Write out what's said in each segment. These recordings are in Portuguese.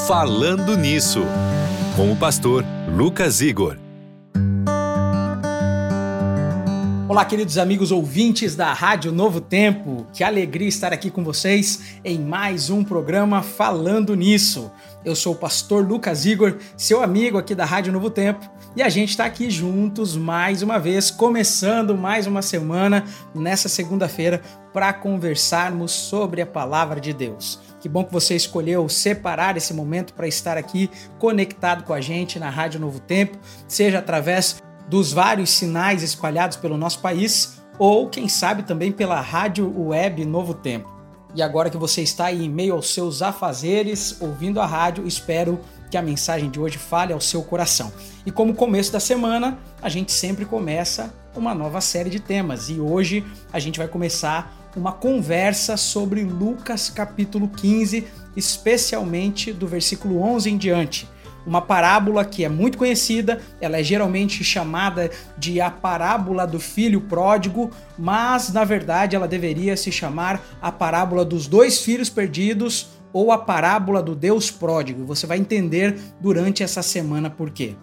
Falando Nisso, com o pastor Lucas Igor. Olá, queridos amigos ouvintes da Rádio Novo Tempo. Que alegria estar aqui com vocês em mais um programa Falando Nisso. Eu sou o pastor Lucas Igor, seu amigo aqui da Rádio Novo Tempo, e a gente está aqui juntos mais uma vez, começando mais uma semana nessa segunda-feira para conversarmos sobre a Palavra de Deus. Que bom que você escolheu separar esse momento para estar aqui conectado com a gente na Rádio Novo Tempo, seja através dos vários sinais espalhados pelo nosso país, ou quem sabe também pela Rádio Web Novo Tempo. E agora que você está aí em meio aos seus afazeres, ouvindo a rádio, espero que a mensagem de hoje fale ao seu coração. E como começo da semana, a gente sempre começa uma nova série de temas. E hoje a gente vai começar uma conversa sobre Lucas capítulo 15, especialmente do versículo 11 em diante. Uma parábola que é muito conhecida, ela é geralmente chamada de a parábola do filho pródigo, mas na verdade ela deveria se chamar a parábola dos dois filhos perdidos ou a parábola do Deus pródigo. Você vai entender durante essa semana por quê.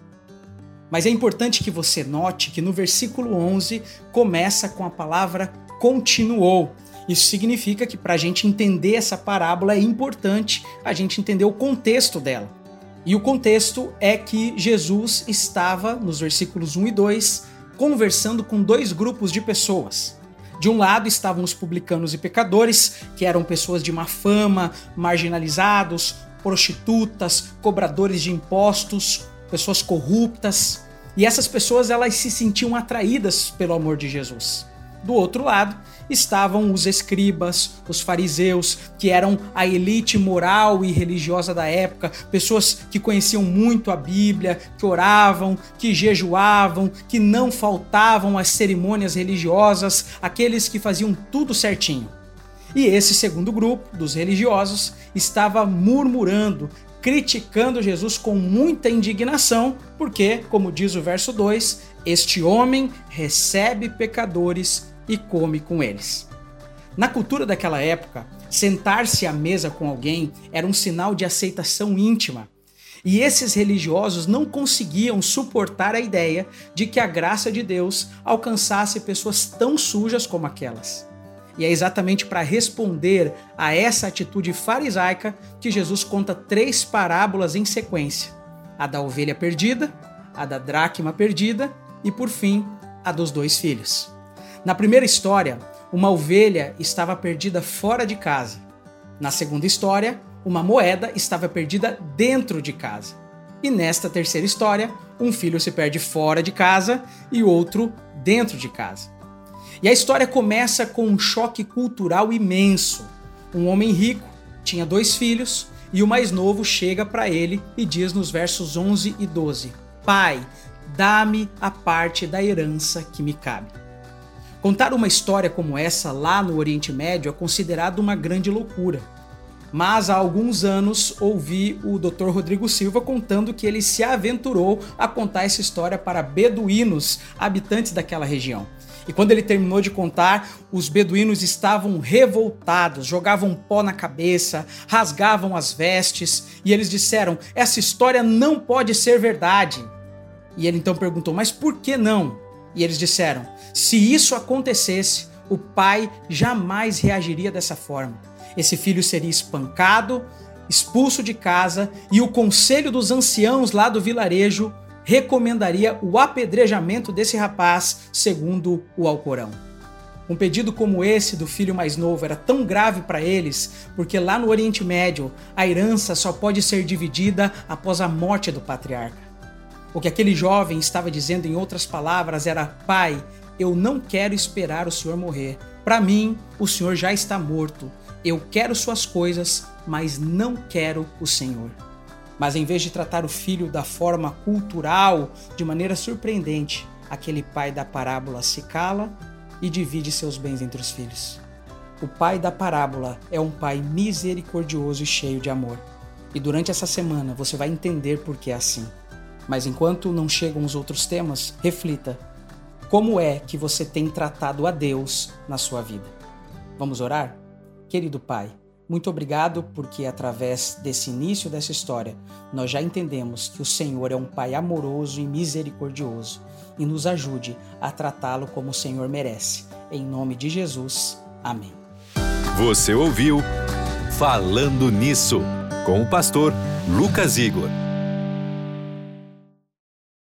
Mas é importante que você note que no versículo 11 começa com a palavra continuou. Isso significa que para a gente entender essa parábola é importante a gente entender o contexto dela. E o contexto é que Jesus estava, nos versículos 1 e 2, conversando com dois grupos de pessoas. De um lado estavam os publicanos e pecadores, que eram pessoas de má fama, marginalizados, prostitutas, cobradores de impostos, pessoas corruptas. E essas pessoas elas se sentiam atraídas pelo amor de Jesus. Do outro lado estavam os escribas, os fariseus, que eram a elite moral e religiosa da época, pessoas que conheciam muito a Bíblia, que oravam, que jejuavam, que não faltavam às cerimônias religiosas, aqueles que faziam tudo certinho. E esse segundo grupo, dos religiosos, estava murmurando, criticando Jesus com muita indignação, porque, como diz o verso 2, este homem recebe pecadores e come com eles. Na cultura daquela época, sentar-se à mesa com alguém era um sinal de aceitação íntima. E esses religiosos não conseguiam suportar a ideia de que a graça de Deus alcançasse pessoas tão sujas como aquelas. E é exatamente para responder a essa atitude farisaica que Jesus conta 3 parábolas em sequência: a da ovelha perdida, a da dracma perdida e, por fim, a dos 2 filhos. Na primeira história, uma ovelha estava perdida fora de casa. Na segunda história, uma moeda estava perdida dentro de casa. E nesta terceira história, um filho se perde fora de casa e outro dentro de casa. E a história começa com um choque cultural imenso. Um homem rico tinha 2 filhos e o mais novo chega para ele e diz nos versos 11 e 12: Pai, dá-me a parte da herança que me cabe. Contar uma história como essa lá no Oriente Médio é considerado uma grande loucura. Mas há alguns anos ouvi o Dr. Rodrigo Silva contando que ele se aventurou a contar essa história para beduínos, habitantes daquela região. E quando ele terminou de contar, os beduínos estavam revoltados, jogavam pó na cabeça, rasgavam as vestes e eles disseram: essa história não pode ser verdade. E ele então perguntou: mas por que não? E eles disseram: se isso acontecesse, o pai jamais reagiria dessa forma. Esse filho seria espancado, expulso de casa e o conselho dos anciãos lá do vilarejo recomendaria o apedrejamento desse rapaz, segundo o Alcorão. Um pedido como esse do filho mais novo era tão grave para eles, porque lá no Oriente Médio a herança só pode ser dividida após a morte do patriarca. O que aquele jovem estava dizendo, em outras palavras, era: Pai, eu não quero esperar o Senhor morrer. Para mim, o Senhor já está morto. Eu quero suas coisas, mas não quero o Senhor. Mas em vez de tratar o filho da forma cultural, de maneira surpreendente, aquele pai da parábola se cala e divide seus bens entre os filhos. O pai da parábola é um pai misericordioso e cheio de amor. E durante essa semana você vai entender por que é assim. Mas enquanto não chegam os outros temas, reflita: como é que você tem tratado a Deus na sua vida? Vamos orar? Querido Pai, Muito obrigado porque através desse início dessa história, nós já entendemos que o Senhor é um Pai amoroso e misericordioso e nos ajude a tratá-lo como o Senhor merece. Em nome de Jesus, amém. Você ouviu Falando Nisso, com o pastor Lucas Igor.